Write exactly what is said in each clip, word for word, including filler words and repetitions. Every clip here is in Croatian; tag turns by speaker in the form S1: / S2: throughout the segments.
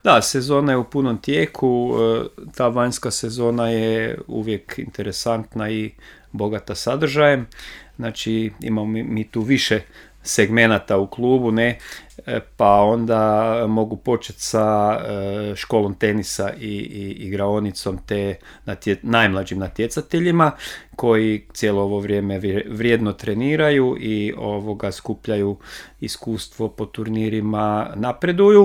S1: Da, sezona je u punom tijeku, e, ta vanjska sezona je uvijek interesantna i bogata sadržajem. Znači imamo mi, mi tu više segmenata u klubu, ne, E, pa onda mogu početi sa e, školom tenisa i, i igraonicom te natje, najmlađim natjecateljima koji cijelo ovo vrijeme vrijedno treniraju i ovoga skupljaju iskustvo po turnirima, napreduju.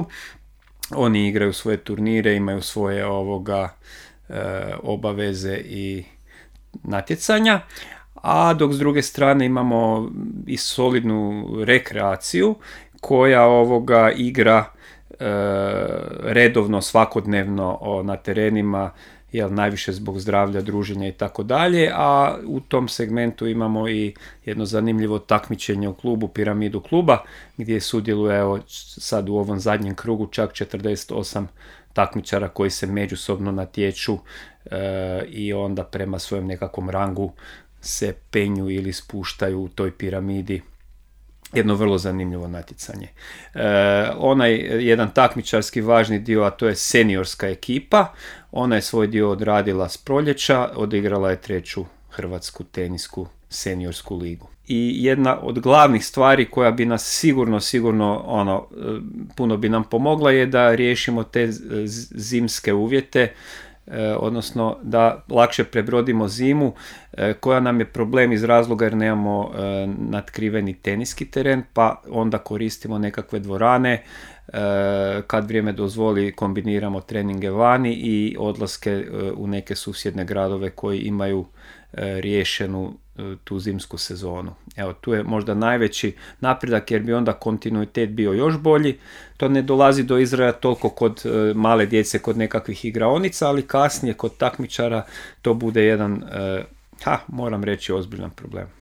S1: Oni igraju svoje turnire, imaju svoje ovoga e, obaveze i natjecanja, a dok s druge strane imamo i solidnu rekreaciju koja ovoga igra e, redovno, svakodnevno o, na terenima, jel, najviše zbog zdravlja, druženja i tako dalje, a u tom segmentu imamo i jedno zanimljivo takmičenje u klubu, Piramidu kluba, gdje sudjeluje evo, sad u ovom zadnjem krugu čak četrdeset osam takmičara koji se međusobno natječu e, i onda prema svojem nekakvom rangu se penju ili spuštaju u toj piramidi. Jedno vrlo zanimljivo natjecanje. E, onaj jedan takmičarski važni dio, a to je seniorska ekipa, ona je svoj dio odradila s proljeća, odigrala je treću hrvatsku tenisku seniorsku ligu. I jedna od glavnih stvari koja bi nas sigurno, sigurno ono, puno bi nam pomogla je da riješimo te zimske uvjete, odnosno da lakše prebrodimo zimu koja nam je problem iz razloga jer nemamo natkriveni teniski teren, pa onda koristimo nekakve dvorane, kad vrijeme dozvoli kombiniramo treninge vani i odlaske u neke susjedne gradove koji imaju riješenu tu zimsku sezonu. Evo, tu je možda najveći napredak jer bi onda kontinuitet bio još bolji. To ne dolazi do izraja toliko kod male djece, kod nekakvih igraonica, ali kasnije kod takmičara to bude jedan, ha, moram reći, ozbiljan problem.